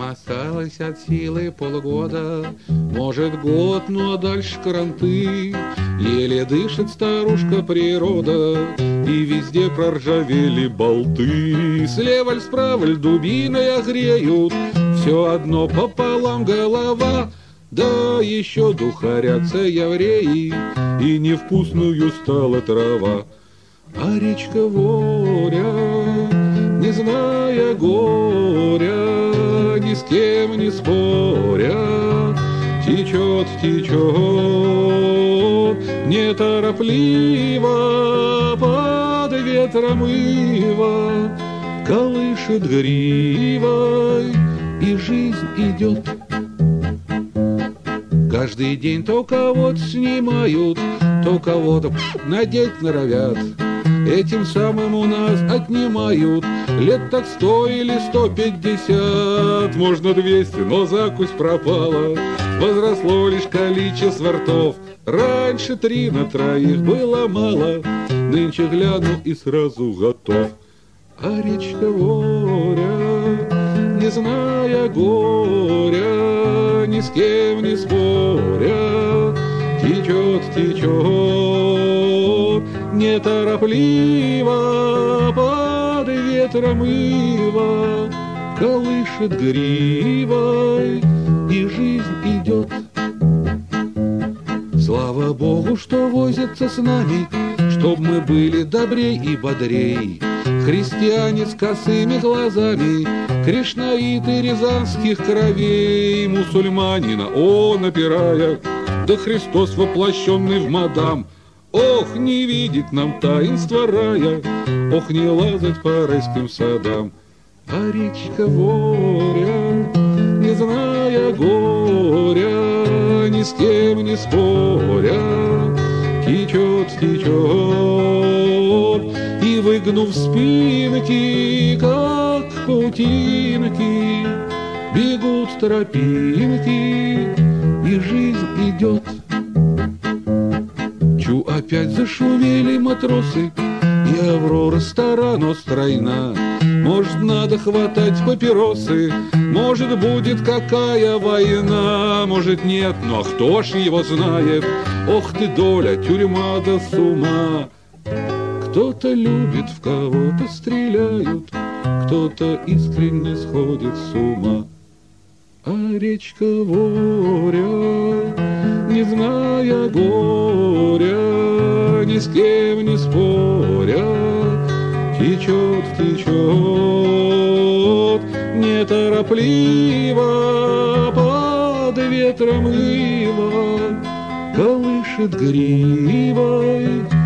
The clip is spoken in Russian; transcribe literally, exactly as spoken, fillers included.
осталось от силы полгода, может год, ну а дальше кранты. Еле дышит старушка природа, и везде проржавели болты. Слева ль справа ль дубиной огреют, все одно пополам голова. Да еще духарятся евреи, и невкусную стала трава. А речка Воря, не зная горя, ни с кем не споря, течет, течет, неторопливо под ветром ива, колышет гривой, и жизнь идет. Каждый день то кого-то снимают, то кого-то надеть норовят. Этим самым у нас отнимают лет так сто или сто пятьдесят. Можно двести, но закусь пропала, возросло лишь количество ртов. Раньше три на троих было мало, нынче гляну и сразу готов. А речка Воря, не зная горя, ни с кем не споря, течет, течет, неторопливо под ветром ива, колышет гривой, и жизнь идет. Слава Богу, что возится с нами, чтоб мы были добрей и бодрей. Христиане с косыми глазами, кришнаиты рязанских кровей, мусульманина, о, напирая, да Христос, воплощенный в мадам. Ох, не видеть нам таинства рая, ох, не лазать по райским садам. А речка Воря, не зная горя, ни с кем не споря, течет, течет, и, выгнув спинки, как паутинки, бегут тропинки, и жизнь идет. Чу, опять зашумели матросы, и Аврора стара, но стройна. Может, надо хватать папиросы, может, будет какая война, может, нет, ну а кто ж его знает? Ох ты, доля, тюрьма да с ума. Кто-то любит, в кого-то стреляют, кто-то искренне сходит с ума. А речка Воря, не зная горя, ни с кем не споря, течет, течет, неторопливо под ветром ива, колышет гривой,